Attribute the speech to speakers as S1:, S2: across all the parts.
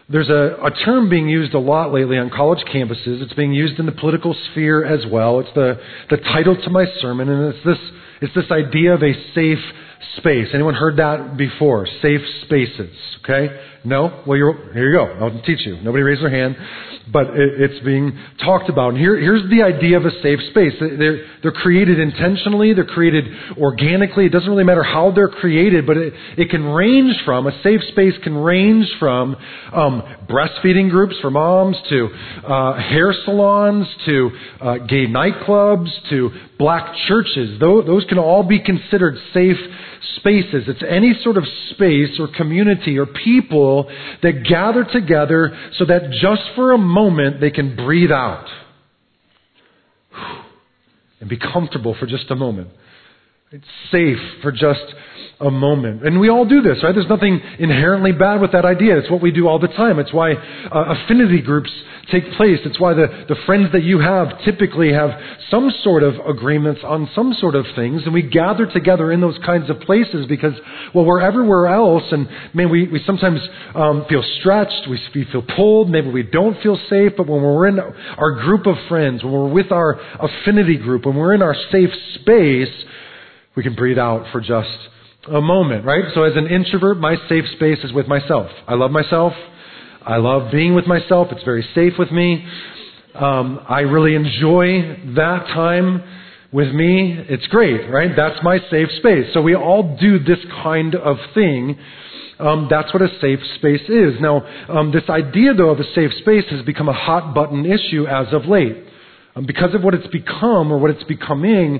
S1: There's a term being used a lot lately on college campuses. It's being used in the political sphere as well. It's the title to my sermon, and it's this idea of a safe space. Anyone heard that before? Safe spaces, okay? No? Well, here you go. I'll teach you. Nobody raised their hand, but it's being talked about. And here's the idea of a safe space. They're created intentionally. They're created organically. It doesn't really matter how they're created, but a safe space can range from breastfeeding groups for moms to hair salons to gay nightclubs to black churches. Those can all be considered safe spaces. It's any sort of space or community or people that gather together so that just for a moment they can breathe out and be comfortable for just a moment. It's safe for just a moment. And we all do this, right? There's nothing inherently bad with that idea. It's what we do all the time. It's why affinity groups take place. It's why the friends that you have typically have some sort of agreements on some sort of things. And we gather together in those kinds of places because, well, we're everywhere else. And man, we sometimes feel stretched. We feel pulled. Maybe we don't feel safe. But when we're in our group of friends, when we're with our affinity group, when we're in our safe space, we can breathe out for just a moment, right? So as an introvert, my safe space is with myself. I love myself. I love being with myself. It's very safe with me. I really enjoy that time with me. It's great, right? That's my safe space. So we all do this kind of thing. That's what a safe space is. Now, this idea, though, of a safe space has become a hot button issue as of late. Because of what it's become or what it's becoming,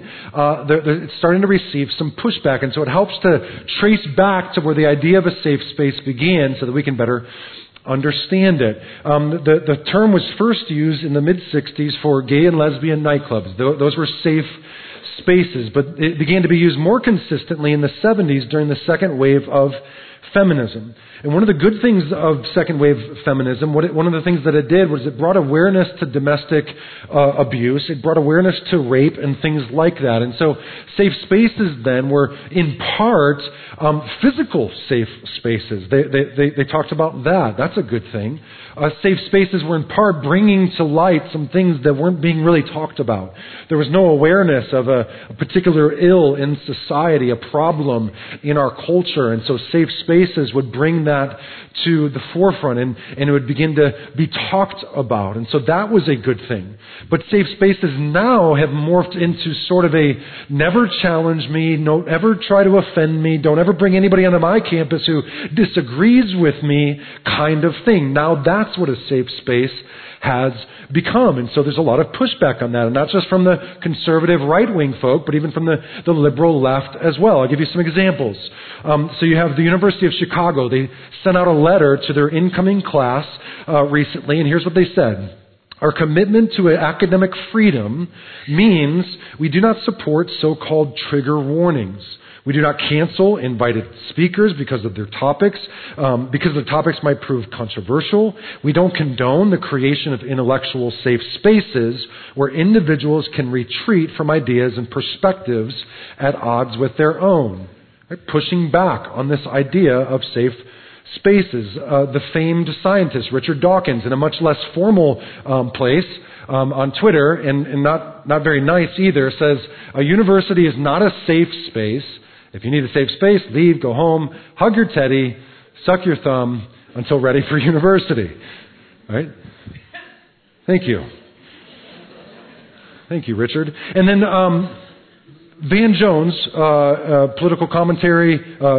S1: it's starting to receive some pushback. And so it helps to trace back to where the idea of a safe space began so that we can better understand it. The term was first used in the mid-'60s for gay and lesbian nightclubs. Those were safe spaces, but it began to be used more consistently in the 70s during the second wave of feminism. And one of the good things of second wave feminism, one of the things that it did was it brought awareness to domestic abuse. It brought awareness to rape and things like that. And so safe spaces then were in part physical safe spaces. They talked about that. That's a good thing. Safe spaces were in part bringing to light some things that weren't being really talked about. There was no awareness of a particular ill in society, a problem in our culture. And so safe spaces would bring that to the forefront and it would begin to be talked about. And so that was a good thing. But safe spaces now have morphed into sort of a never challenge me, don't ever try to offend me, don't ever bring anybody onto my campus who disagrees with me kind of thing. Now that's what a safe space has become. And so there's a lot of pushback on that. And not just from the conservative right-wing folk, but even from the liberal left as well. I'll give you some examples. So you have the University of Chicago. They sent out a letter to their incoming class recently, and here's what they said. Our commitment to academic freedom means we do not support so-called trigger warnings. We do not cancel invited speakers because of their topics, because the topics might prove controversial. We don't condone the creation of intellectual safe spaces where individuals can retreat from ideas and perspectives at odds with their own. Right? Pushing back on this idea of safe spaces. The famed scientist Richard Dawkins, in a much less formal place, on Twitter, and not very nice either, says a university is not a safe space. If you need a safe space, leave, go home, hug your teddy, suck your thumb until ready for university. Right? Thank you. Thank you, Richard. And then Van Jones, political commentary,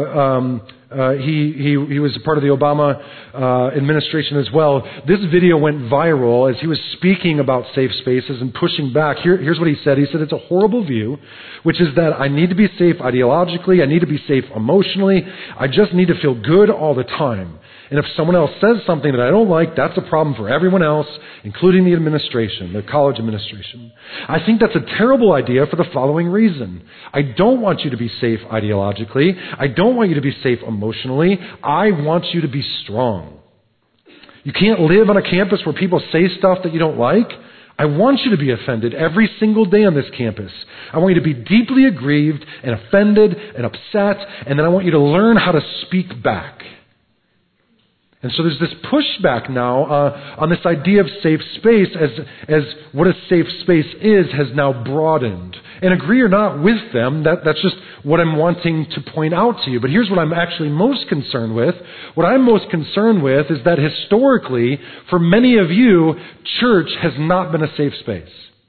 S1: he was a part of the Obama administration as well. This video went viral as he was speaking about safe spaces and pushing back. Here's what he said. He said, it's a horrible view, which is that I need to be safe ideologically. I need to be safe emotionally. I just need to feel good all the time. And if someone else says something that I don't like, that's a problem for everyone else, including the administration, the college administration. I think that's a terrible idea for the following reason. I don't want you to be safe ideologically. I don't want you to be safe emotionally. I want you to be strong. You can't live on a campus where people say stuff that you don't like. I want you to be offended every single day on this campus. I want you to be deeply aggrieved and offended and upset, and then I want you to learn how to speak back. And so there's this pushback now on this idea of safe space as what a safe space is has now broadened. And agree or not with them, that's just what I'm wanting to point out to you. But here's what I'm actually most concerned with. What I'm most concerned with is that historically, for many of you, church has not been a safe space.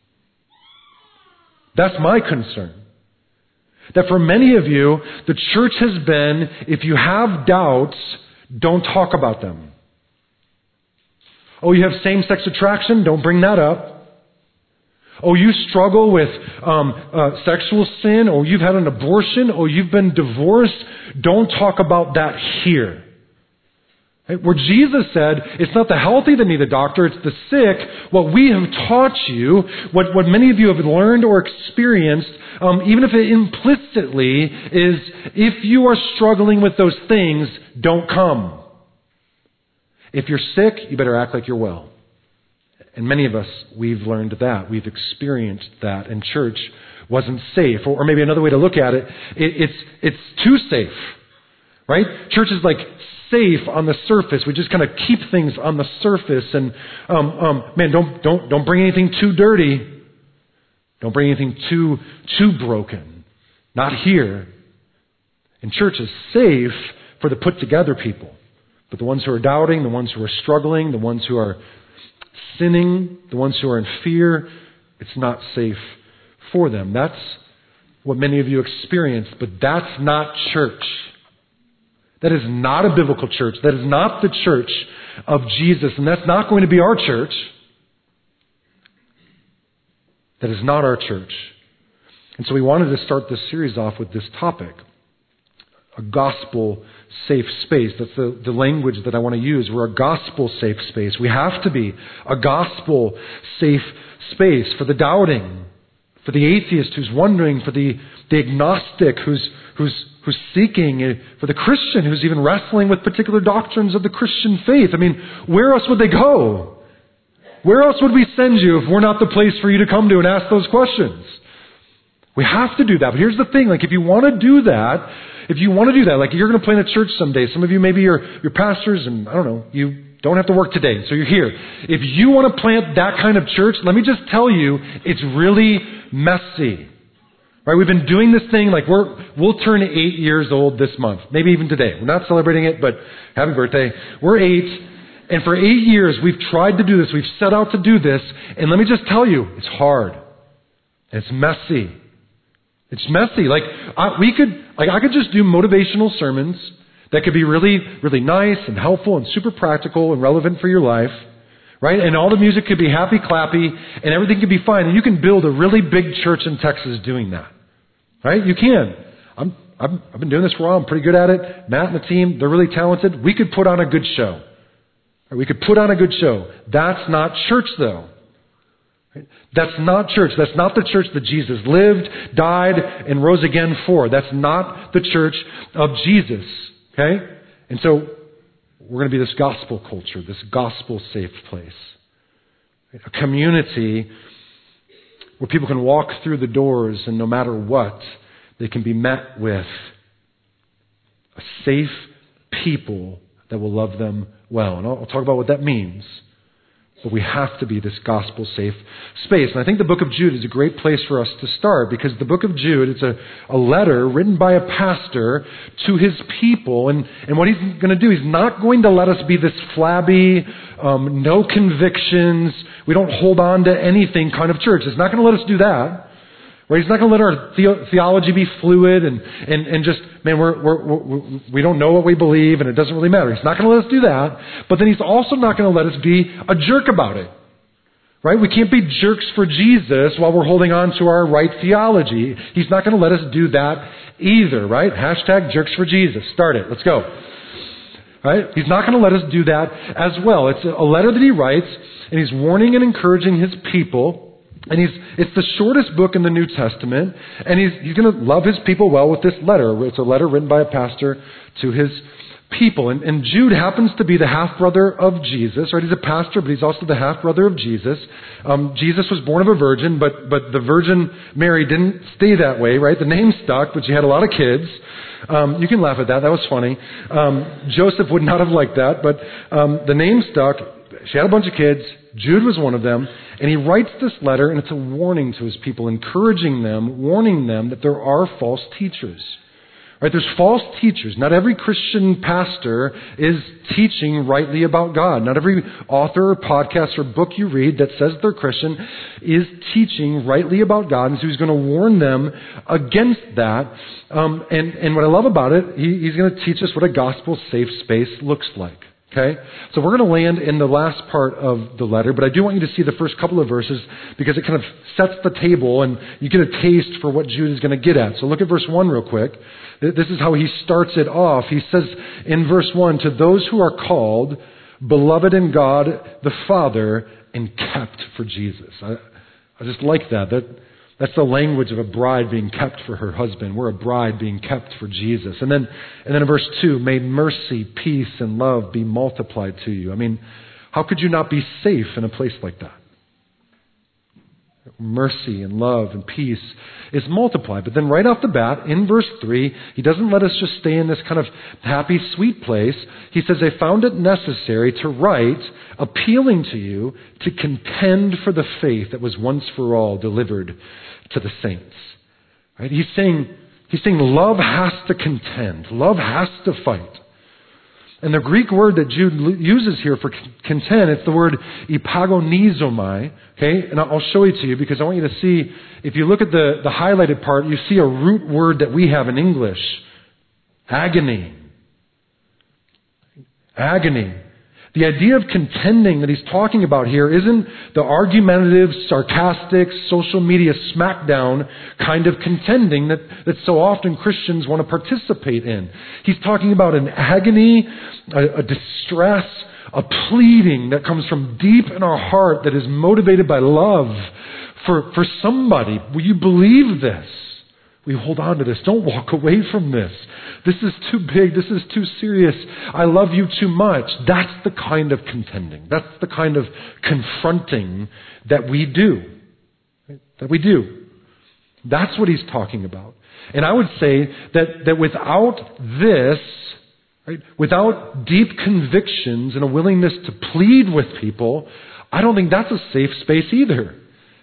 S1: That's my concern. That for many of you, the church has been, if you have doubts, don't talk about them. Oh, you have same-sex attraction? Don't bring that up. Oh, you struggle with sexual sin? Oh, you've had an abortion? Oh, you've been divorced? Don't talk about that here. Right? Where Jesus said, it's not the healthy that need a doctor, it's the sick. What we have taught you, what many of you have learned or experienced, even if it implicitly is, if you are struggling with those things, don't come. If you're sick, you better act like you're well. And many of us, we've learned that. We've experienced that. And church wasn't safe. Or maybe another way to look at it, it's too safe. Right? Church is like safe on the surface. We just kind of keep things on the surface. And man, don't bring anything too dirty. Don't bring anything too broken. Not here. And church is safe for the put together people. But the ones who are doubting, the ones who are struggling, the ones who are sinning, the ones who are in fear, it's not safe for them. That's what many of you experience, but that's not church. That is not a biblical church. That is not the church of Jesus, and that's not going to be our church. That is not our church. And so we wanted to start this series off with this topic. A gospel safe space. That's the language that I want to use. We're a gospel safe space. We have to be a gospel safe space for the doubting, for the atheist who's wondering, for the agnostic who's seeking, for the Christian who's even wrestling with particular doctrines of the Christian faith. I mean, where else would they go? Where else would we send you if we're not the place for you to come to and ask those questions? We have to do that. But here's the thing, like if you want to do that, like you're going to plant a church someday. Some of you maybe you're pastors and I don't know, you don't have to work today, so you're here. If you want to plant that kind of church, let me just tell you, it's really messy. Right? We've been doing this thing, like we'll turn 8 years old this month. Maybe even today. We're not celebrating it, but happy birthday. We're 8, and for 8 years we've tried to do this. We've set out to do this, and let me just tell you, it's hard. It's messy. It's messy. I could just do motivational sermons that could be really, really nice and helpful and super practical and relevant for your life, right? And all the music could be happy, clappy, and everything could be fine. And you can build a really big church in Texas doing that, right? You can. I've been doing this for a while. I'm pretty good at it. Matt and the team, they're really talented. We could put on a good show. We could put on a good show. That's not church, though. That's not church. That's not the church that Jesus lived, died, and rose again for. That's not the church of Jesus. Okay? And so we're going to be this gospel culture, this gospel safe place. A community where people can walk through the doors and no matter what, they can be met with a safe people that will love them well. And I'll talk about what that means. But we have to be this gospel safe space. And I think the book of Jude is a great place for us to start because the book of Jude, it's a letter written by a pastor to his people. And what he's going to do, he's not going to let us be this flabby, no convictions, we don't hold on to anything kind of church. He's not going to let us do that. Right? He's not going to let our theology be fluid and just, man, we don't know what we believe and it doesn't really matter. He's not going to let us do that. But then he's also not going to let us be a jerk about it. Right? We can't be jerks for Jesus while we're holding on to our right theology. He's not going to let us do that either. Right? Hashtag jerks for Jesus. Start it. Let's go. Right? He's not going to let us do that as well. It's a letter that he writes and he's warning and encouraging his people. And it's the shortest book in the New Testament, and he's going to love his people well with this letter. It's a letter written by a pastor to his people. And Jude happens to be the half-brother of Jesus, right? He's a pastor, but he's also the half-brother of Jesus. Jesus was born of a virgin, but the Virgin Mary didn't stay that way, right? The name stuck, but she had a lot of kids. You can laugh at that. That was funny. Joseph would not have liked that, but the name stuck. She had a bunch of kids. Jude was one of them. And he writes this letter, and it's a warning to his people, encouraging them, warning them that there are false teachers. Right? There's false teachers. Not every Christian pastor is teaching rightly about God. Not every author or podcast or book you read that says they're Christian is teaching rightly about God. And so he's going to warn them against that. And what I love about it, he's going to teach us what a gospel-safe space looks like. Okay? So we're going to land in the last part of the letter, but I do want you to see the first couple of verses because it kind of sets the table and you get a taste for what Jude is going to get at. So look at verse 1 real quick. This is how he starts it off. He says in verse 1, to those who are called, beloved in God the Father, and kept for Jesus. I just like that. That's the language of a bride being kept for her husband. We're a bride being kept for Jesus. And then in verse 2, may mercy, peace, and love be multiplied to you. I mean, how could you not be safe in a place like that? Mercy and love and peace is multiplied. But then right off the bat, in verse 3, he doesn't let us just stay in this kind of happy, sweet place. He says, I found it necessary to write, appealing to you to contend for the faith that was once for all delivered to the saints. Right? He's saying love has to contend. Love has to fight. And the Greek word that Jude uses here for contend, it's the word epagonizomai. Okay? And I'll show it to you because I want you to see, if you look at the highlighted part, you see a root word that we have in English. Agony. Agony. The idea of contending that he's talking about here isn't the argumentative, sarcastic, social media smackdown kind of contending that so often Christians want to participate in. He's talking about an agony, a distress, a pleading that comes from deep in our heart that is motivated by love for somebody. Will you believe this? We hold on to this. Don't walk away from this. This is too big. This is too serious. I love you too much. That's the kind of contending. That's the kind of confronting that we do. Right? That we do. That's what he's talking about. And I would say that without this, right, without deep convictions and a willingness to plead with people, I don't think that's a safe space either.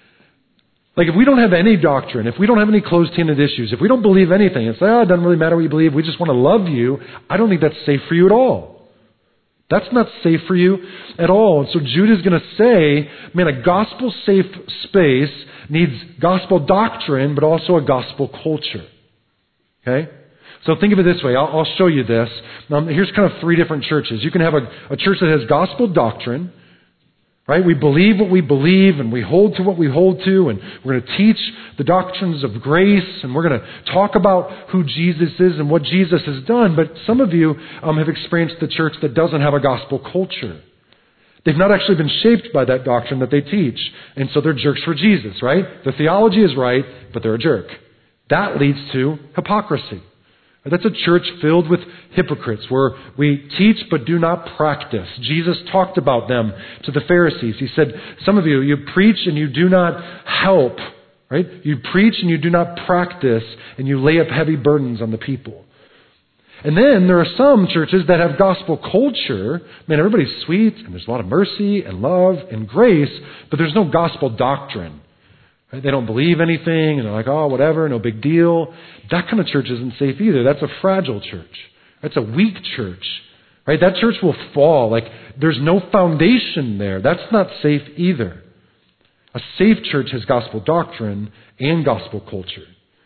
S1: Like if we don't have any doctrine, if we don't have any closed-handed issues, if we don't believe anything, it's like, it doesn't really matter what you believe, we just want to love you, I don't think that's safe for you at all. That's not safe for you at all. And so Jude is going to say, man, a gospel-safe space needs gospel doctrine, but also a gospel culture. Okay? So think of it this way. I'll show you this. Here's kind of three different churches. You can have a church that has gospel doctrine. Right? We believe what we believe and we hold to what we hold to, and we're going to teach the doctrines of grace, and we're going to talk about who Jesus is and what Jesus has done. But some of you have experienced the church that doesn't have a gospel culture. They've not actually been shaped by that doctrine that they teach. And so they're jerks for Jesus, right? The theology is right, but they're a jerk. That leads to hypocrisy. That's a church filled with hypocrites where we teach but do not practice. Jesus talked about them to the Pharisees. He said, some of you preach and you do not help, right? You preach and you do not practice, and you lay up heavy burdens on the people. And then there are some churches that have gospel culture. Man, everybody's sweet and there's a lot of mercy and love and grace, but there's no gospel doctrine. Right? They don't believe anything, and they're like, oh, whatever, no big deal. That kind of church isn't safe either. That's a fragile church. That's a weak church. Right? That church will fall. Like, there's no foundation there. That's not safe either. A safe church has gospel doctrine and gospel culture.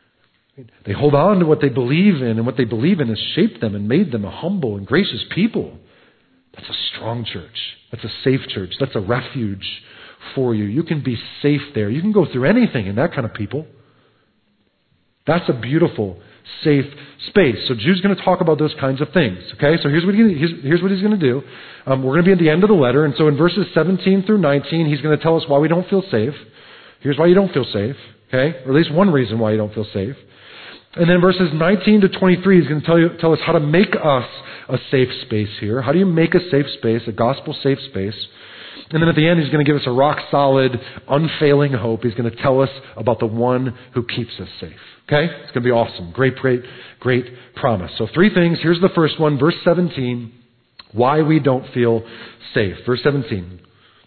S1: They hold on to what they believe in, and what they believe in has shaped them and made them a humble and gracious people. That's a strong church. That's a safe church. That's a refuge for you. You can be safe there. You can go through anything in that kind of people. That's a beautiful, safe space. So Jude's going to talk about those kinds of things. Okay, so here's what he's going to do. We're going to be at the end of the letter, and so in verses 17 through 19, he's going to tell us why we don't feel safe. Here's why you don't feel safe. Okay, or at least one reason why you don't feel safe. And then verses 19 to 23, he's going to tell us how to make us a safe space here? How do you make a safe space, a gospel safe space? And then at the end, he's going to give us a rock-solid, unfailing hope. He's going to tell us about the one who keeps us safe. Okay? It's going to be awesome. Great, great, great promise. So 3 things. Here's the first one, verse 17. Why we don't feel safe. Verse 17.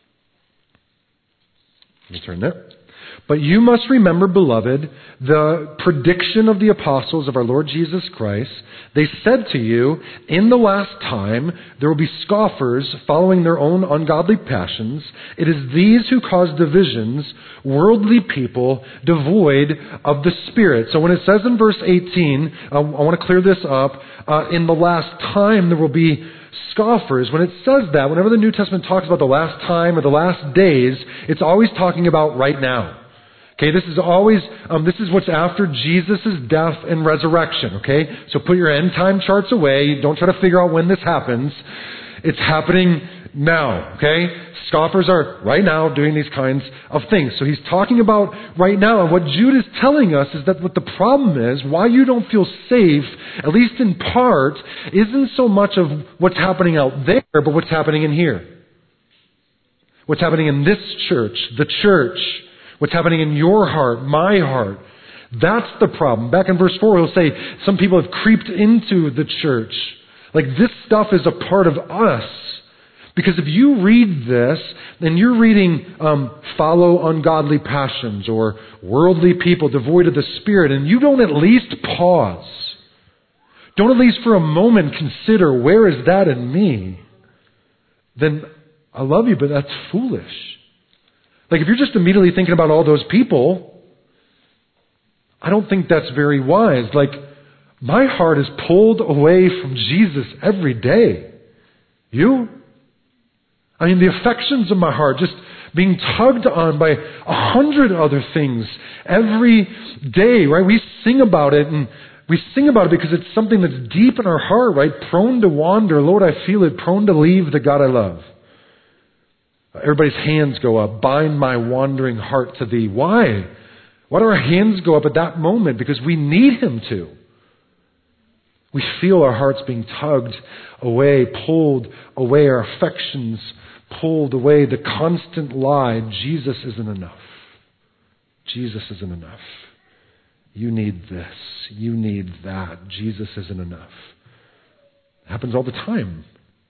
S1: Let me turn there. But you must remember, beloved, the prediction of the apostles of our Lord Jesus Christ. They said to you, in the last time there will be scoffers following their own ungodly passions. It is these who cause divisions, worldly people devoid of the Spirit. So when it says in verse 18, I want to clear this up, in the last time there will be scoffers. When it says that, whenever the New Testament talks about the last time or the last days, it's always talking about right now. Okay, this is always, this is what's after Jesus' death and resurrection, okay? So put your end time charts away. Don't try to figure out when this happens. It's happening now, okay? Scoffers are right now doing these kinds of things. So he's talking about right now. And what Jude is telling us is that what the problem is, why you don't feel safe, at least in part, isn't so much of what's happening out there, but what's happening in here. What's happening in this church, the church. What's happening in your heart, my heart. That's the problem. Back in verse 4, he'll say, some people have creeped into the church. Like this stuff is a part of us. Because if you read this, and you're reading follow ungodly passions or worldly people devoid of the Spirit, and you don't at least pause, don't at least for a moment consider, where is that in me? Then I love you, but that's foolish. Like if you're just immediately thinking about all those people, I don't think that's very wise. Like my heart is pulled away from Jesus every day. You? I mean, the affections of my heart just being tugged on by 100 other things every day, right? We sing about it, and we sing about it because it's something that's deep in our heart, right? Prone to wander. Lord, I feel it. Prone to leave the God I love. Everybody's hands go up. Bind my wandering heart to thee. Why? Why do our hands go up at that moment? Because we need Him to. We feel our hearts being tugged away, pulled away, our affections pulled away. The constant lie, Jesus isn't enough. Jesus isn't enough. You need this. You need that. Jesus isn't enough. It happens all the time.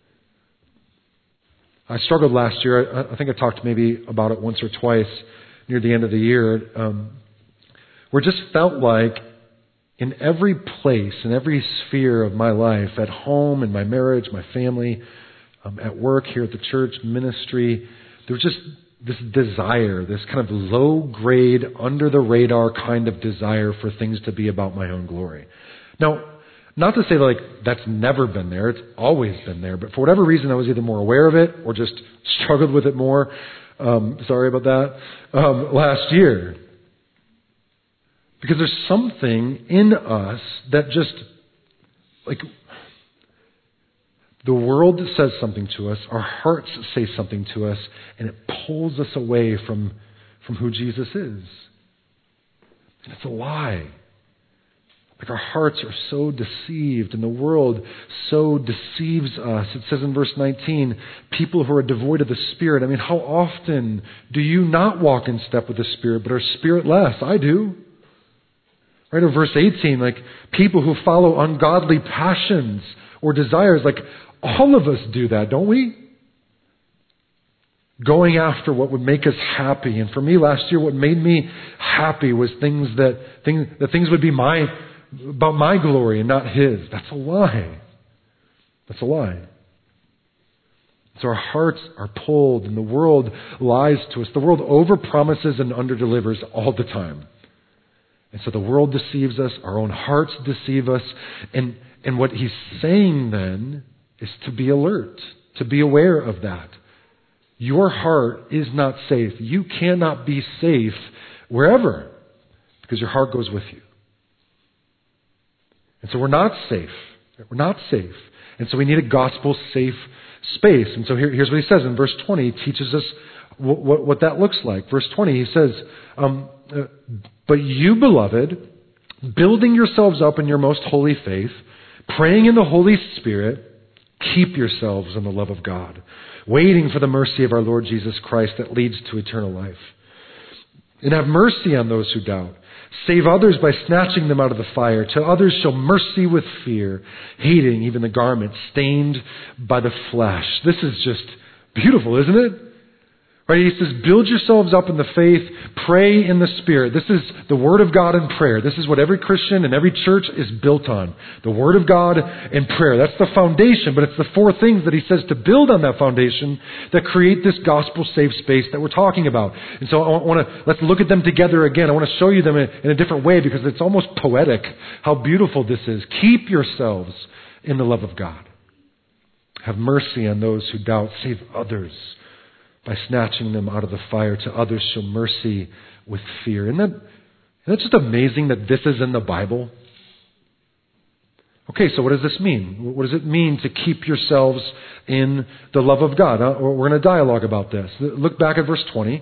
S1: I struggled last year. I think I talked maybe about it once or twice near the end of the year. Where it just felt like in every place, in every sphere of my life, at home, in my marriage, my family, at work, here at the church, ministry, there was just this desire, this kind of low-grade, under-the-radar kind of desire for things to be about my own glory. Now, not to say like that's never been there. It's always been there. But for whatever reason, I was either more aware of it or just struggled with it more. Sorry about that. Last year. Because there's something in us that just, like, the world says something to us, our hearts say something to us, and it pulls us away from who Jesus is. And it's a lie. Like our hearts are so deceived, and the world so deceives us. It says in verse 19, people who are devoid of the Spirit. I mean, how often do you not walk in step with the Spirit, but are spiritless? I do. Right, or verse 18, like people who follow ungodly passions or desires, like all of us do that, don't we? Going after what would make us happy. And for me last year, what made me happy was things would be about my glory and not His. That's a lie. That's a lie. So our hearts are pulled, and the world lies to us. The world overpromises and underdelivers all the time. And so the world deceives us, our own hearts deceive us, and what he's saying then is to be alert, to be aware of that. Your heart is not safe. You cannot be safe wherever, because your heart goes with you. And so we're not safe. We're not safe. And so we need a gospel-safe space. And so here's what he says in verse 20. He teaches us what that looks like. Verse 20, he says, but you, beloved, building yourselves up in your most holy faith, praying in the Holy Spirit, keep yourselves in the love of God, waiting for the mercy of our Lord Jesus Christ that leads to eternal life. And have mercy on those who doubt. Save others by snatching them out of the fire. To others show mercy with fear, hating even the garment stained by the flesh. This is just beautiful, isn't it? Right? He says, build yourselves up in the faith, pray in the Spirit. This is the Word of God and prayer. This is what every Christian and every church is built on. The Word of God and prayer. That's the foundation, but it's the four things that he says to build on that foundation that create this gospel-safe space that we're talking about. And so let's look at them together again. I want to show you them in a different way because it's almost poetic how beautiful this is. Keep yourselves in the love of God. Have mercy on those who doubt. Save others by snatching them out of the fire. To others show mercy with fear. Isn't that just amazing that this is in the Bible? Okay, so what does this mean? What does it mean to keep yourselves in the love of God? We're going to dialogue about this. Look back at verse 20.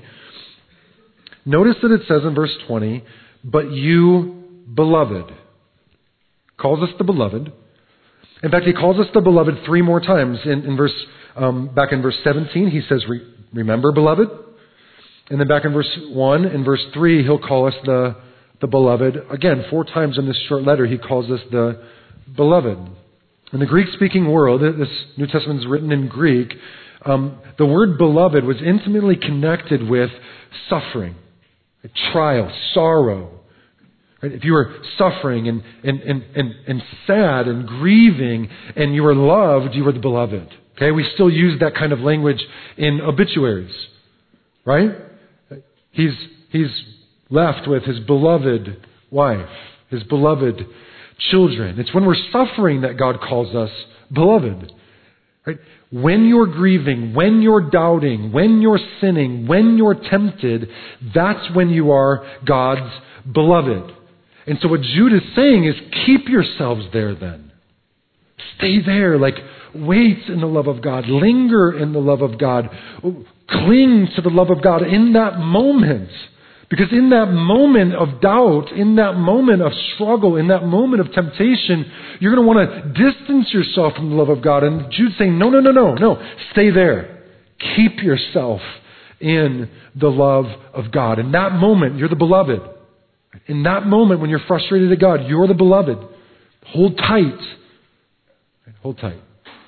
S1: Notice that it says in verse 20, but you, beloved. Calls us the beloved. In fact, he calls us the beloved 3 more times. Back in verse 17, he says, remember, beloved. And then back in verse 1 and verse 3, he'll call us the beloved. Again, 4 times in this short letter, he calls us the beloved. In the Greek-speaking world, this New Testament is written in Greek, the word beloved was intimately connected with suffering, trial, sorrow. Right? If you were suffering and sad and grieving and you were loved, you were the beloved. Okay, we still use that kind of language in obituaries, right? He's left with his beloved wife, his beloved children. It's when we're suffering that God calls us beloved, right? When you're grieving, when you're doubting, when you're sinning, when you're tempted, that's when you are God's beloved. And so what Jude is saying is keep yourselves there then. Stay there, wait in the love of God. Linger in the love of God. Cling to the love of God in that moment. Because in that moment of doubt, in that moment of struggle, in that moment of temptation, you're going to want to distance yourself from the love of God. And Jude's saying, no. Stay there. Keep yourself in the love of God. In that moment, you're the beloved. In that moment when you're frustrated at God, you're the beloved. Hold tight. Hold tight.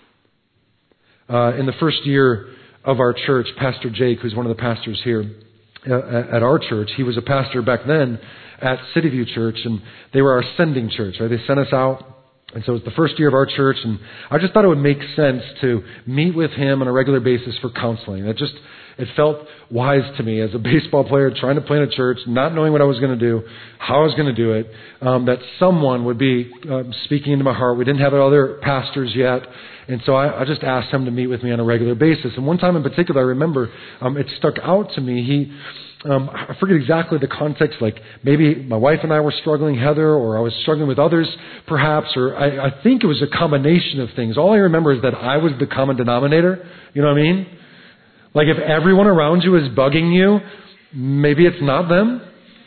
S1: In the first year of our church, Pastor Jake, who's one of the pastors here at our church, he was a pastor back then at City View Church, and they were our sending church, right? They sent us out, and so it was the first year of our church, and I just thought it would make sense to meet with him on a regular basis for counseling. It felt wise to me as a baseball player trying to play in a church, not knowing what I was going to do, how I was going to do it, that someone would be speaking into my heart. We didn't have other pastors yet, and so I just asked him to meet with me on a regular basis. And one time in particular, I remember it stuck out to me. I forget exactly the context, maybe my wife and I were struggling, Heather, or I was struggling with others perhaps, or I think it was a combination of things. All I remember is that I was the common denominator. You know what I mean? If everyone around you is bugging you, maybe it's not them.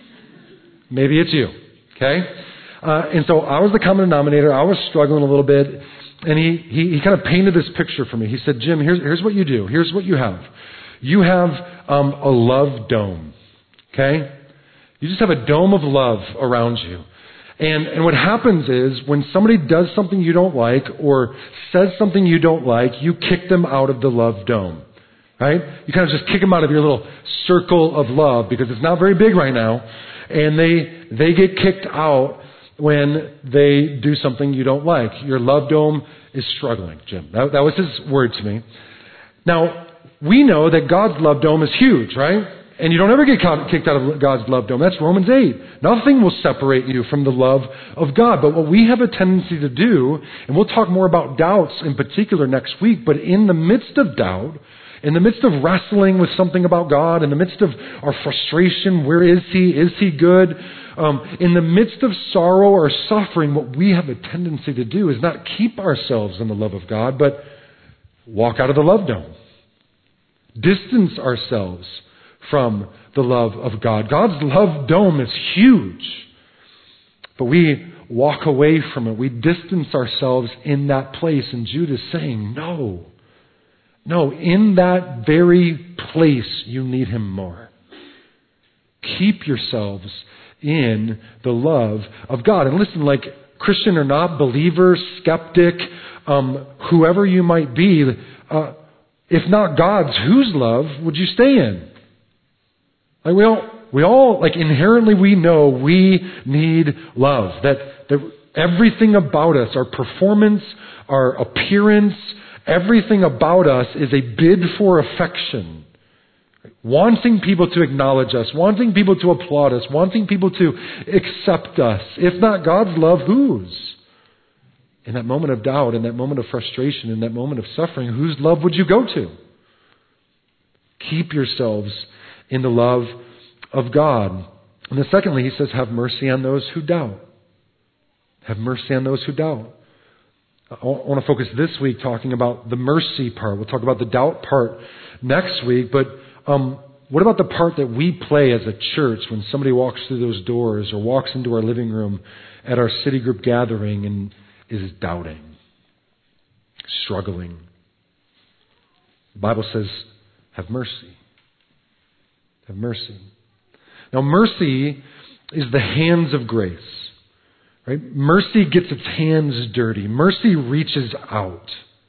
S1: Maybe it's you. Okay? And so I was the common denominator. I was struggling a little bit. And he kind of painted this picture for me. He said, Jim, here's what you do. Here's what you have. You have a love dome. Okay? You just have a dome of love around you. And what happens is when somebody does something you don't like or says something you don't like, you kick them out of the love dome. Right? You kind of just kick them out of your little circle of love because it's not very big right now. And they get kicked out when they do something you don't like. Your love dome is struggling, Jim. That was his word to me. Now, we know that God's love dome is huge, right? And you don't ever get kicked out of God's love dome. That's Romans 8. Nothing will separate you from the love of God. But what we have a tendency to do, and we'll talk more about doubts in particular next week, but in the midst of doubt, in the midst of wrestling with something about God, in the midst of our frustration, where is He? Is He good? In the midst of sorrow or suffering, what we have a tendency to do is not keep ourselves in the love of God, but walk out of the love dome. Distance ourselves from the love of God. God's love dome is huge. But we walk away from it. We distance ourselves in that place. And Jude is saying, no, in that very place you need Him more. Keep yourselves in the love of God. And listen, like Christian or not, believer, skeptic, whoever you might be, if not God's, whose love would you stay in? Like we all like inherently we know we need love. That everything about us, our performance, our appearance, everything about us is a bid for affection. Wanting people to acknowledge us, wanting people to applaud us, wanting people to accept us. If not God's love, whose? In that moment of doubt, in that moment of frustration, in that moment of suffering, whose love would you go to? Keep yourselves in the love of God. And then secondly, he says, have mercy on those who doubt. Have mercy on those who doubt. I want to focus this week talking about the mercy part. We'll talk about the doubt part next week, but what about the part that we play as a church when somebody walks through those doors or walks into our living room at our city group gathering and is doubting, struggling? The Bible says, have mercy. Have mercy. Now, mercy is the hands of grace. Right? Mercy gets its hands dirty. Mercy reaches out.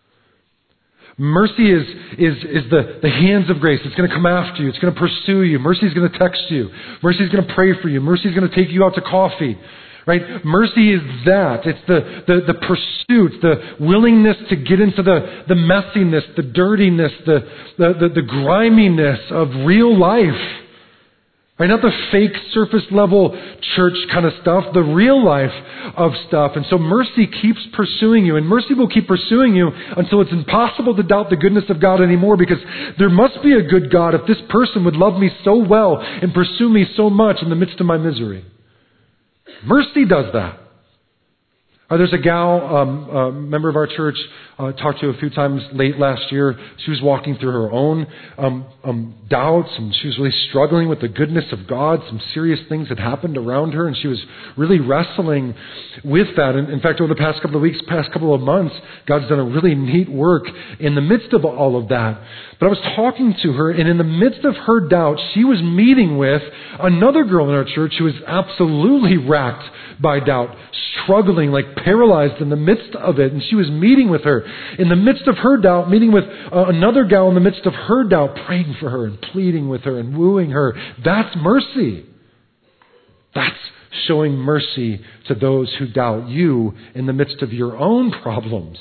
S1: Mercy is the hands of grace. It's going to come after you. It's going to pursue you. Mercy is going to text you. Mercy is going to pray for you. Mercy is going to take you out to coffee. Right? Mercy is that. It's the pursuit, the willingness to get into the messiness, the dirtiness, the griminess of real life. Right? Not the fake surface level church kind of stuff, the real life of stuff. And so mercy keeps pursuing you, and mercy will keep pursuing you until it's impossible to doubt the goodness of God anymore, because there must be a good God if this person would love me so well and pursue me so much in the midst of my misery. Mercy does that. There's a gal, a member of our church, talked to a few times late last year. She was walking through her own doubts, and she was really struggling with the goodness of God. Some serious things had happened around her, and she was really wrestling with that. And in fact, over the past couple of weeks, past couple of months, God's done a really neat work in the midst of all of that. But I was talking to her, and in the midst of her doubt, she was meeting with another girl in our church who was absolutely racked by doubt, struggling, like paralyzed in the midst of it. And she was meeting with her in the midst of her doubt, meeting with another gal in the midst of her doubt, praying for her and pleading with her and wooing her. That's mercy. That's showing mercy to those who doubt you in the midst of your own problems,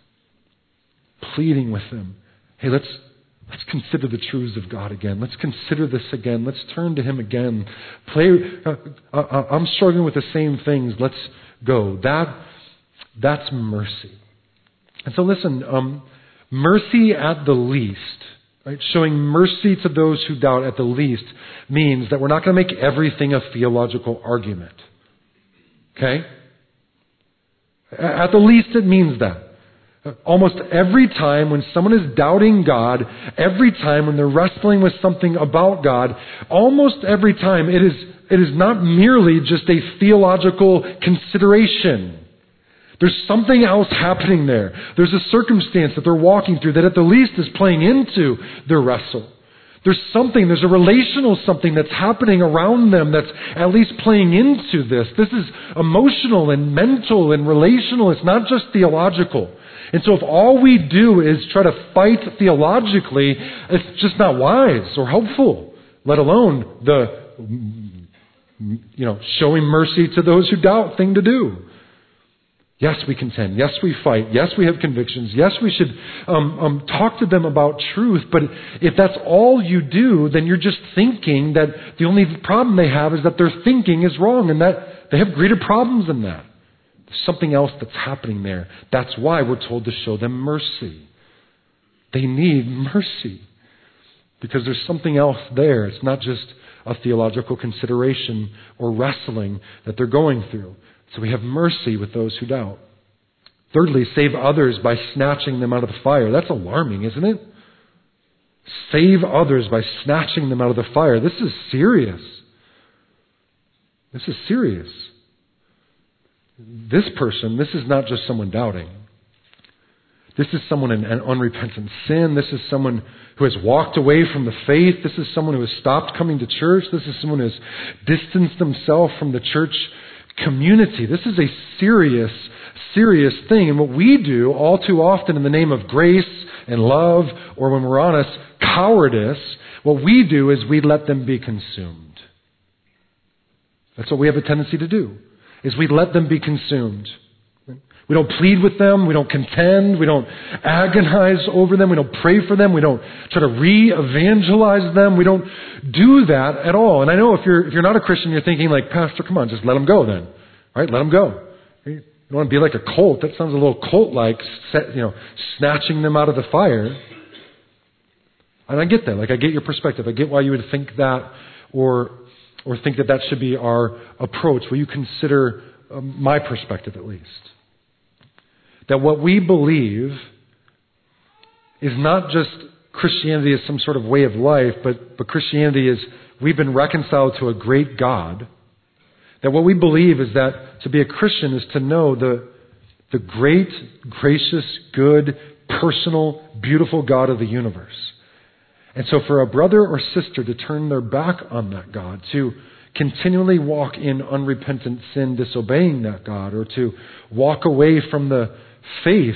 S1: pleading with them. Hey, let's consider the truths of God again. Let's consider this again. Let's turn to Him again. I'm struggling with the same things. Let's go. That's mercy. And so listen, mercy at the least, right? Showing mercy to those who doubt at the least means that we're not going to make everything a theological argument. Okay? At the least it means that. Almost every time when someone is doubting God, every time when they're wrestling with something about God, almost every time it is not merely just a theological consideration. There's something else happening there. There's a circumstance that they're walking through that at the least is playing into their wrestle. There's a relational something that's happening around them that's at least playing into this. This is emotional and mental and relational. It's not just theological. And so if all we do is try to fight theologically, it's just not wise or helpful, let alone the, showing mercy to those who doubt thing to do. Yes, we contend. Yes, we fight. Yes, we have convictions. Yes, we should talk to them about truth. But if that's all you do, then you're just thinking that the only problem they have is that their thinking is wrong, and that they have greater problems than that. There's something else that's happening there. That's why we're told to show them mercy. They need mercy because there's something else there. It's not just a theological consideration or wrestling that they're going through. So we have mercy with those who doubt. Thirdly, save others by snatching them out of the fire. That's alarming, isn't it? Save others by snatching them out of the fire. This is serious. This is serious. this person, this is not just someone doubting. This is someone in unrepentant sin. This is someone who has walked away from the faith. This is someone who has stopped coming to church. This is someone who has distanced themselves from the church community. This is a serious, serious thing. And what we do all too often in the name of grace and love, or when we're honest, cowardice, what we do is we let them be consumed. That's what we have a tendency to do, is we let them be consumed. We don't plead with them. We don't contend. We don't agonize over them. We don't pray for them. We don't try to re-evangelize them. We don't do that at all. And I know if you're not a Christian, you're thinking like, Pastor, come on, just let them go then. Right? Let them go. You don't want to be like a cult. That sounds a little cult-like, snatching them out of the fire. And I get that. Like, I get your perspective. I get why you would think that or think that should be our approach. Will you consider my perspective at least? That what we believe is not just Christianity as some sort of way of life, but Christianity is we've been reconciled to a great God. That what we believe is that to be a Christian is to know the great, gracious, good, personal, beautiful God of the universe. And so for a brother or sister to turn their back on that God, to continually walk in unrepentant sin, disobeying that God, or to walk away from the faith,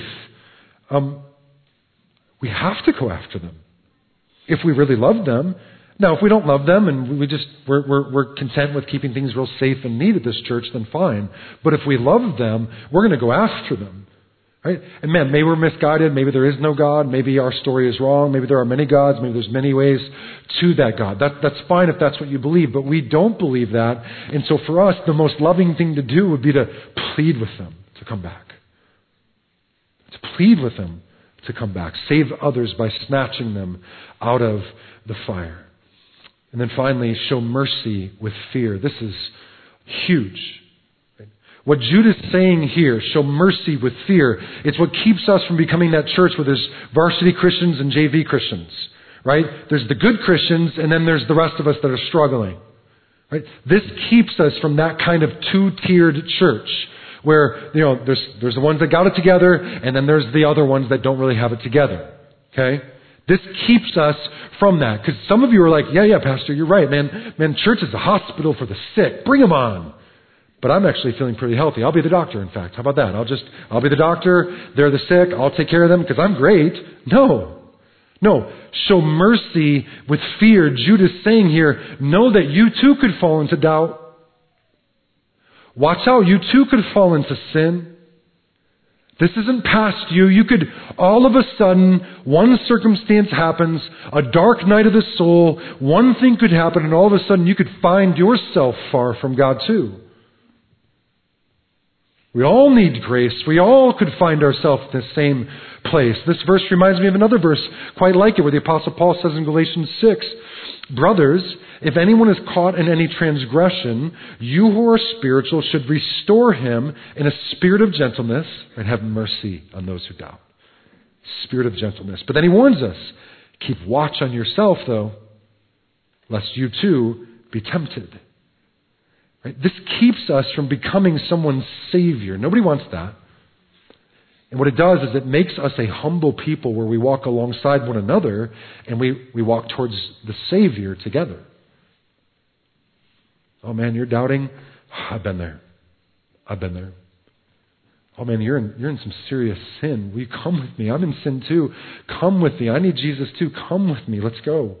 S1: we have to go after them if we really love them. Now, if we don't love them and we're content with keeping things real safe and neat at this church, then fine. But if we love them, we're going to go after them, right? And man, maybe we're misguided. Maybe there is no God. Maybe our story is wrong. Maybe there are many gods. Maybe there's many ways to that God. That's fine if that's what you believe. But we don't believe that. And so for us, the most loving thing to do would be to plead with them to come back. To plead with them to come back. Save others by snatching them out of the fire. And then finally, show mercy with fear. This is huge. What Jude is saying here, show mercy with fear, it's what keeps us from becoming that church where there's varsity Christians and JV Christians. Right? There's the good Christians, and then there's the rest of us that are struggling. Right? This keeps us from that kind of two-tiered church, where, there's the ones that got it together, and then there's the other ones that don't really have it together. Okay? This keeps us from that. Because some of you are like, yeah, Pastor, you're right, man. Man, church is a hospital for the sick. Bring them on. But I'm actually feeling pretty healthy. I'll be the doctor, in fact. How about that? I'll be the doctor. They're the sick. I'll take care of them because I'm great. No. Show mercy with fear. Jude is saying here, know that you too could fall into doubt. Watch out, you too could fall into sin. This isn't past you. You could, all of a sudden, one circumstance happens, a dark night of the soul, one thing could happen, and all of a sudden you could find yourself far from God too. We all need grace. We all could find ourselves in the same place. This verse reminds me of another verse quite like it, where the Apostle Paul says in Galatians 6, brothers, if anyone is caught in any transgression, you who are spiritual should restore him in a spirit of gentleness and have mercy on those who doubt. Spirit of gentleness. But then he warns us, keep watch on yourself, though, lest you too be tempted. Right? This keeps us from becoming someone's savior. Nobody wants that. And what it does is it makes us a humble people where we walk alongside one another and we walk towards the Savior together. Oh man, you're doubting? I've been there. Oh man, you're in some serious sin. Will you come with me? I'm in sin too. Come with me. I need Jesus too. Come with me. Let's go.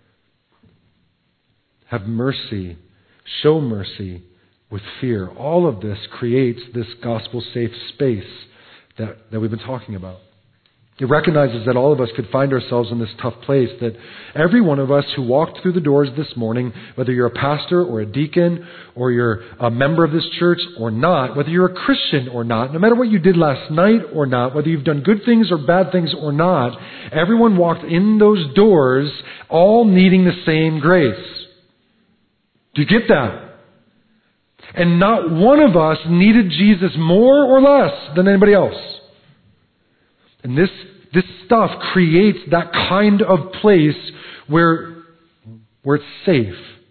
S1: Have mercy. Show mercy with fear. All of this creates this gospel-safe space that we've been talking about. It recognizes that all of us could find ourselves in this tough place, that every one of us who walked through the doors this morning, whether you're a pastor or a deacon, or you're a member of this church or not, whether you're a Christian or not, no matter what you did last night or not, whether you've done good things or bad things or not, everyone walked in those doors all needing the same grace. Do you get that? And not one of us needed Jesus more or less than anybody else. And this stuff creates that kind of place where it's safe.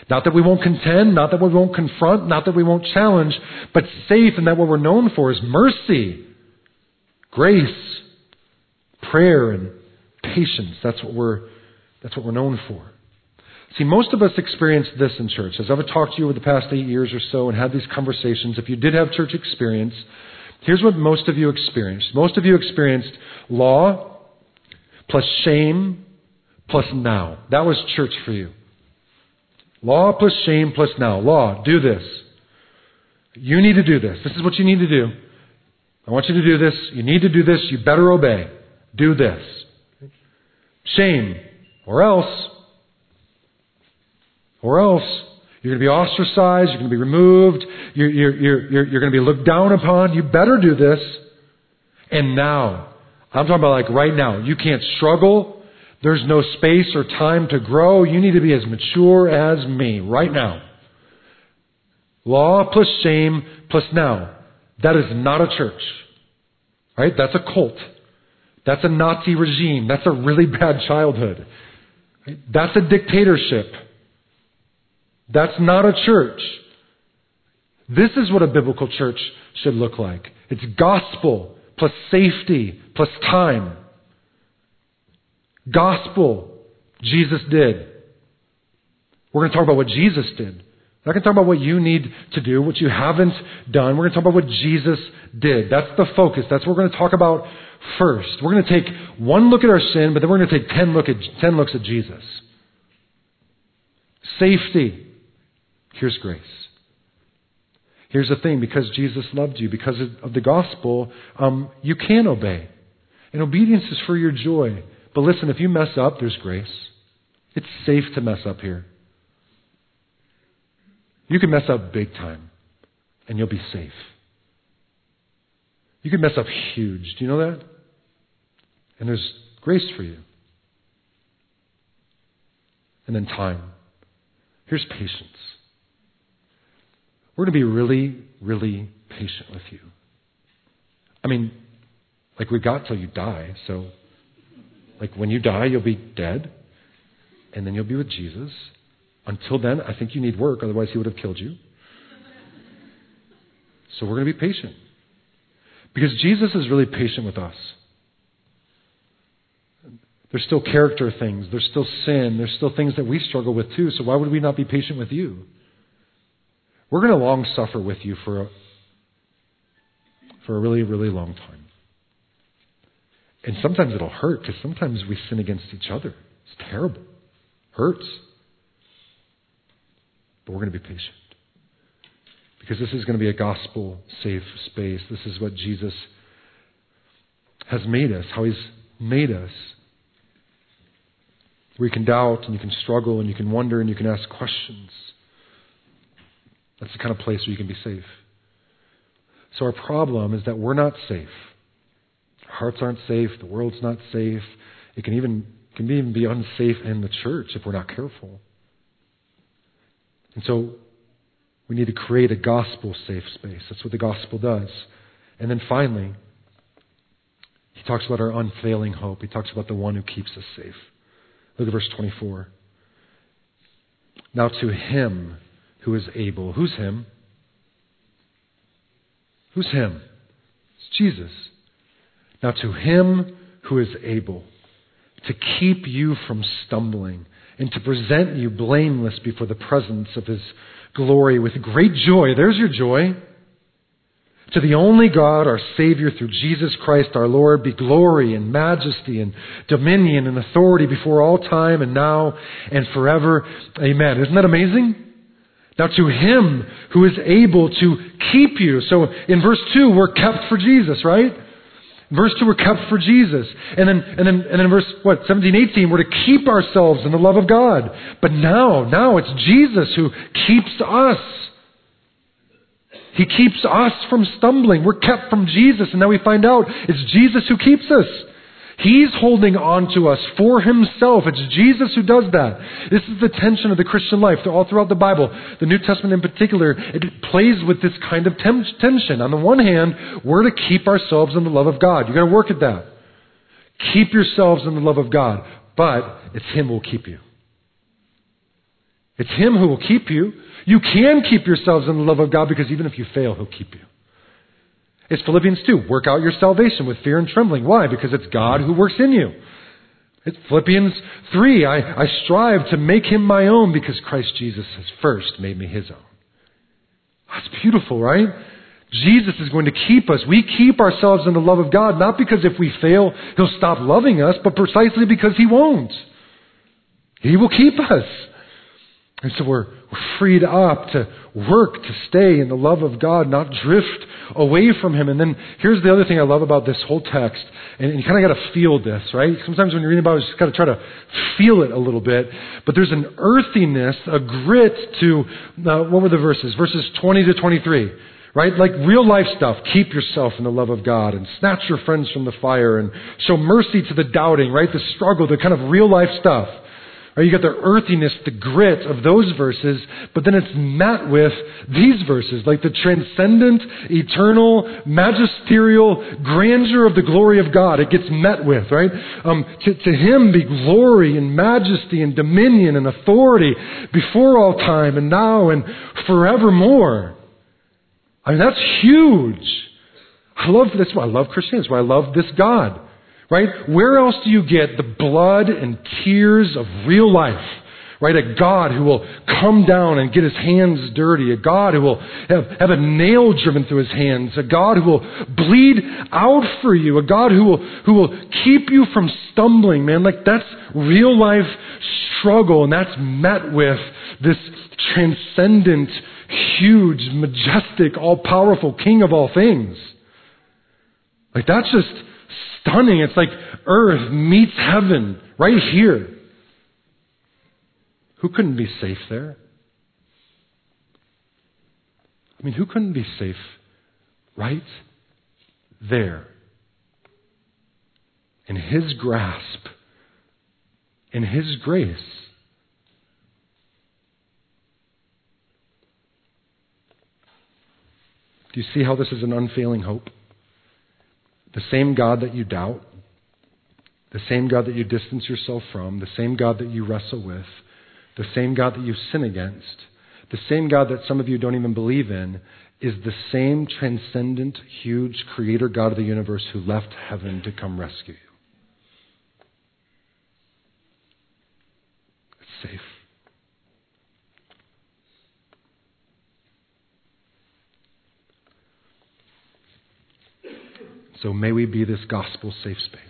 S1: Not that we won't contend, not that we won't confront, not that we won't challenge, but safe in that what we're known for is mercy, grace, prayer, and patience. That's what we're known for. See, most of us experience this in church. As I've talked to you over the past 8 years or so and had these conversations, if you did have church experience, here's what most of you experienced. Most of you experienced law plus shame plus now. That was church for you. Law plus shame plus now. Law, do this. You need to do this. This is what you need to do. I want you to do this. You need to do this. You better obey. Do this. Shame. Or else you're going to be ostracized. You're going to be removed. You're going to be looked down upon. You better do this. And now, I'm talking about like right now. You can't struggle. There's no space or time to grow. You need to be as mature as me right now. Law plus shame plus now. That is not a church. Right? That's a cult. That's a Nazi regime. That's a really bad childhood. Right? That's a dictatorship. That's not a church. This is what a biblical church should look like. It's gospel plus safety plus time. Gospel, Jesus did. We're going to talk about what Jesus did. We're not going to talk about what you need to do, what you haven't done. We're going to talk about what Jesus did. That's the focus. That's what we're going to talk about first. We're going to take one look at our sin, but then we're going to take 10 looks at Jesus. Safety. Here's grace. Here's the thing. Because Jesus loved you, because of the gospel, you can obey. And obedience is for your joy. But listen, if you mess up, there's grace. It's safe to mess up here. You can mess up big time, and you'll be safe. You can mess up huge. Do you know that? And there's grace for you. And then time. Here's patience. We're going to be really, really patient with you. I mean, like we got till you die, so like when you die, you'll be dead, and then you'll be with Jesus. Until then, I think you need work, otherwise he would have killed you. So we're going to be patient. Because Jesus is really patient with us. There's still character things. There's still sin. There's still things that we struggle with too. So why would we not be patient with you? We're going to long suffer with you for a really, really long time. And sometimes it'll hurt because sometimes we sin against each other. It's terrible. Hurts. But we're going to be patient. Because this is going to be a gospel-safe space. This is what Jesus has made us, how he's made us. Where you can doubt and you can struggle and you can wonder and you can ask questions. That's the kind of place where you can be safe. So our problem is that we're not safe. Our hearts aren't safe. The world's not safe. It can even be unsafe in the church if we're not careful. And so we need to create a gospel-safe space. That's what the gospel does. And then finally, he talks about our unfailing hope. He talks about the one who keeps us safe. Look at verse 24. Now to him who is able. Who's him? Who's him? It's Jesus. Now to him who is able to keep you from stumbling and to present you blameless before the presence of his glory with great joy. There's your joy. To the only God, our Savior, through Jesus Christ our Lord, be glory and majesty and dominion and authority before all time and now and forever. Amen. Isn't that amazing? Now to him who is able to keep you. So in verse 2, we're kept for Jesus, right? In verse 2, we're kept for Jesus. And then in verse 17, 18, we're to keep ourselves in the love of God. But now it's Jesus who keeps us. He keeps us from stumbling. We're kept from Jesus, and now we find out it's Jesus who keeps us. He's holding on to us for himself. It's Jesus who does that. This is the tension of the Christian life. All throughout the Bible, the New Testament in particular, it plays with this kind of tension. On the one hand, we're to keep ourselves in the love of God. You've got to work at that. Keep yourselves in the love of God. But it's him who will keep you. It's Him who will keep you. You can keep yourselves in the love of God because even if you fail, He'll keep you. It's Philippians 2. Work out your salvation with fear and trembling. Why? Because it's God who works in you. It's Philippians 3. I strive to make Him my own because Christ Jesus has first made me His own. That's beautiful, right? Jesus is going to keep us. We keep ourselves in the love of God, not because if we fail, He'll stop loving us, but precisely because He won't. He will keep us. And so we're freed up to work, to stay in the love of God, not drift away from Him. And then here's the other thing I love about this whole text, and you kind of got to feel this, right? Sometimes when you're reading about it, you just got to try to feel it a little bit. But there's an earthiness, a grit to, what were the verses? Verses 20 to 23. Right? Like real life stuff. Keep yourself in the love of God and snatch your friends from the fire and show mercy to the doubting, right? The struggle, the kind of real life stuff. Right? You got the earthiness, the grit of those verses, but then it's met with these verses, like the transcendent, eternal, magisterial grandeur of the glory of God. It gets met with, right? To Him be glory and majesty and dominion and authority before all time and now and forevermore. I mean, that's huge. That's why I love Christianity. That's why I love this God. Right? Where else do you get the blood and tears of real life? Right? A God who will come down and get His hands dirty. A God who will have a nail driven through His hands. A God who will bleed out for you. A God who will keep you from stumbling, man. Like that's real life struggle. And that's met with this transcendent, huge, majestic, all-powerful King of all things. Like that's just stunning. It's like earth meets heaven right here. Who couldn't be safe there? I mean, who couldn't be safe right there? In His grasp, in His grace. Do you see how this is an unfailing hope? The same God that you doubt, the same God that you distance yourself from, the same God that you wrestle with, the same God that you sin against, the same God that some of you don't even believe in, is the same transcendent, huge creator God of the universe who left heaven to come rescue you. It's safe. So may we be this gospel safe space.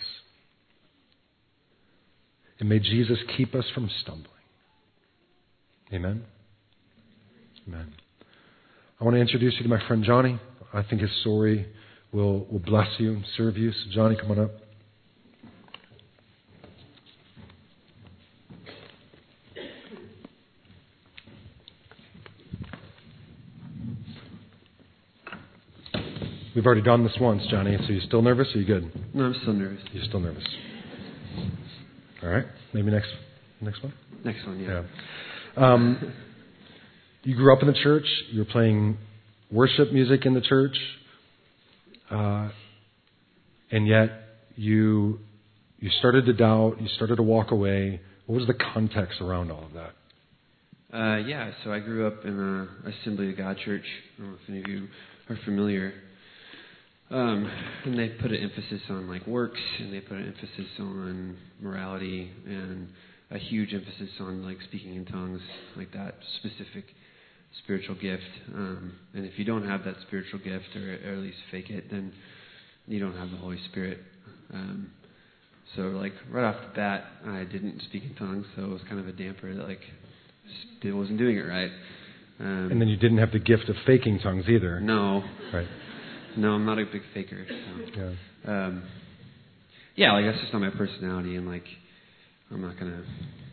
S1: And may Jesus keep us from stumbling. Amen? Amen. I want to introduce you to my friend Johnny. I think his story will bless you and serve you. So Johnny, come on up. We've already done this once, Johnny. So you still nervous or are you good?
S2: No, I'm still nervous.
S1: You're still nervous. All right. Maybe next one?
S2: Next one, yeah.
S1: You grew up in the church. You were playing worship music in the church. And yet you started to doubt. You started to walk away. What was the context around all of that?
S2: So I grew up in an Assembly of God church. I don't know if any of you are familiar. And they put an emphasis on like works, and they put an emphasis on morality, and a huge emphasis on like speaking in tongues, like that specific spiritual gift. And if you don't have that spiritual gift, or at least fake it, then you don't have the Holy Spirit. So like right off the bat, I didn't speak in tongues, so it was kind of a damper that like still wasn't doing it right.
S1: And then you didn't have the gift of faking tongues either.
S2: No.
S1: Right.
S2: No, I'm not a big faker. So. Like that's just not my personality, and like I'm not gonna.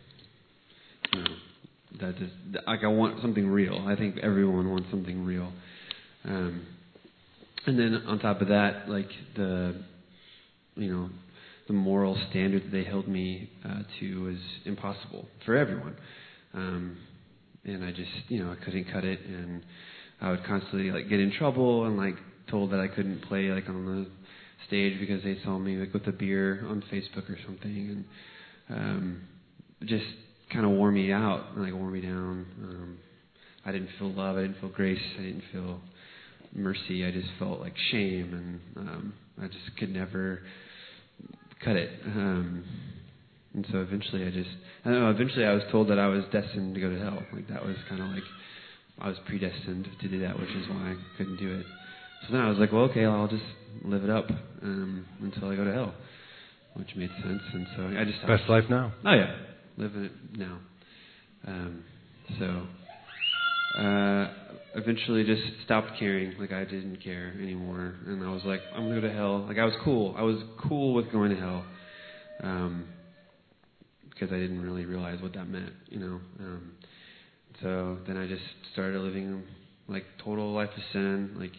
S2: I want something real. I think everyone wants something real. And then on top of that, like the moral standard that they held me to was impossible for everyone. And I just, I couldn't cut it, and I would constantly like get in trouble and like told that I couldn't play like on the stage because they saw me like with a beer on Facebook or something, and just kind of wore me out, like wore me down. I didn't feel love. I didn't feel grace. I didn't feel mercy. I just felt like shame, and I just could never cut it. And so eventually eventually I was told that I was destined to go to hell. Like that was kind of like I was predestined to do that, which is why I couldn't do it. So then I was like, well, okay, I'll just live it up until I go to hell, which made sense. And so I just stopped.
S1: Best life now.
S2: Oh yeah, living it now. Eventually just stopped caring. Like I didn't care anymore, and I was like, I'm gonna go to hell. Like I was cool with going to hell, because I didn't really realize what that meant, you know. So then I just started living like total life of sin. Like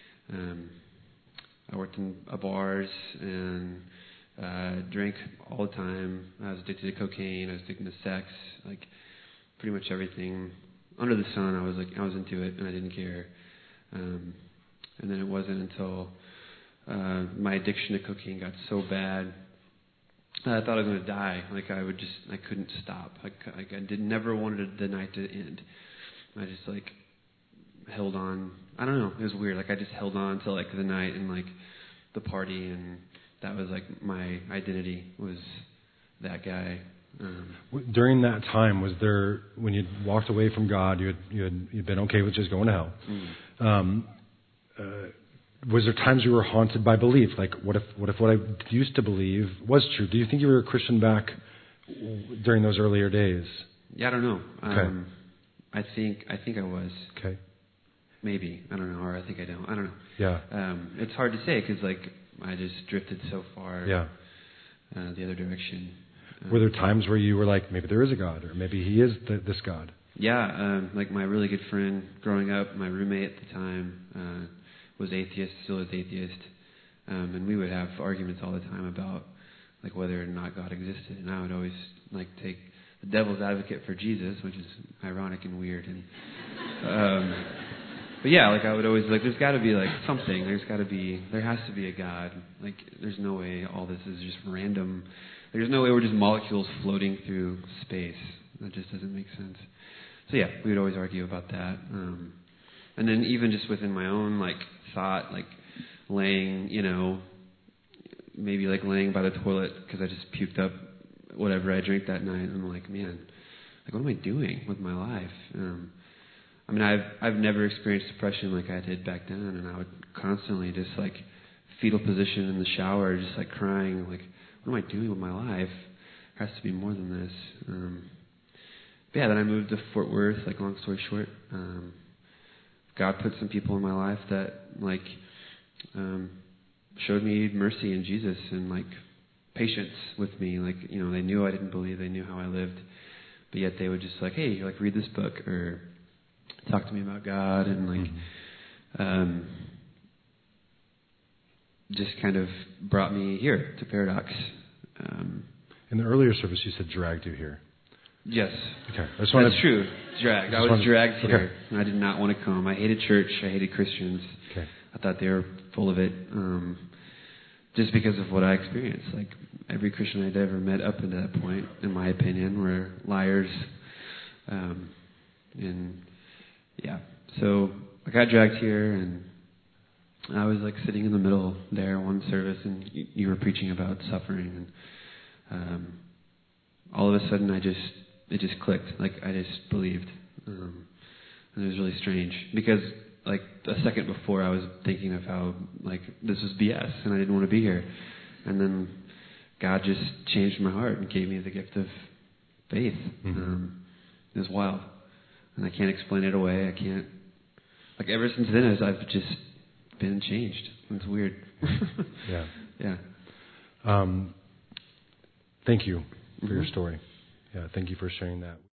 S2: I worked in bars and drank all the time. I was addicted to cocaine. I was addicted to sex. Like pretty much everything under the sun. I was into it, and I didn't care. And then it wasn't until my addiction to cocaine got so bad, I thought I was going to die. Like I couldn't stop. I never wanted the night to end. I just like held on. I don't know. It was weird. Like I just held on till like the night and like the party, and that was like my identity was that guy.
S1: During that time, was there, when you walked away from God, you'd been okay with just going to hell? Was there times you were haunted by belief? Like, what if what I used to believe was true? Do you think you were a Christian back during those earlier days?
S2: Yeah, I don't know.
S1: Okay.
S2: I think I was.
S1: Okay.
S2: Maybe. I don't know. Or I think I don't. I don't know.
S1: Yeah.
S2: It's hard to say because like I just drifted so far.
S1: Yeah.
S2: The other direction.
S1: Were there times where you were like, maybe there is a God, or maybe He is this God?
S2: Yeah. Like my really good friend growing up, my roommate at the time, was atheist, still is atheist, and we would have arguments all the time about like whether or not God existed, and I would always like take the devil's advocate for Jesus, which is ironic and weird, and but yeah, like I would always like, there's got to be like something, there has to be a God, like there's no way all this is just random, there's no way we're just molecules floating through space, that just doesn't make sense. So yeah, we would always argue about that. And then even just within my own like thought, like laying, you know, maybe like laying by the toilet because I just puked up whatever I drank that night. And I'm like, man, like what am I doing with my life? I mean, I've never experienced depression like I did back then, and I would constantly just like fetal position in the shower, just like crying, like what am I doing with my life? There has to be more than this. But yeah, then I moved to Fort Worth. Like long story short. God put some people in my life that like showed me mercy in Jesus and like patience with me. Like, you know, they knew I didn't believe, they knew how I lived, but yet they would just like, hey, like read this book or talk to me about God, and like just kind of brought me here to Paradox.
S1: In the earlier service, you said dragged you here.
S2: Yes.
S1: Okay.
S2: That's true. Dragged. I was dragged here. Okay. I did not want to come. I hated church. I hated Christians.
S1: Okay.
S2: I thought they were full of it. Just because of what I experienced. Like every Christian I'd ever met up until that point, in my opinion, were liars. And yeah. So I got dragged here, and I was like sitting in the middle there one service, and you were preaching about suffering, and all of a sudden it just clicked. Like I just believed, and it was really strange because like a second before I was thinking of how like this was BS and I didn't want to be here, and then God just changed my heart and gave me the gift of faith. It was wild, and I can't explain it away. I can't. Like ever since then, I've just been changed. It's weird.
S1: Yeah.
S2: Yeah.
S1: Thank you for your story. Yeah, thank you for sharing that.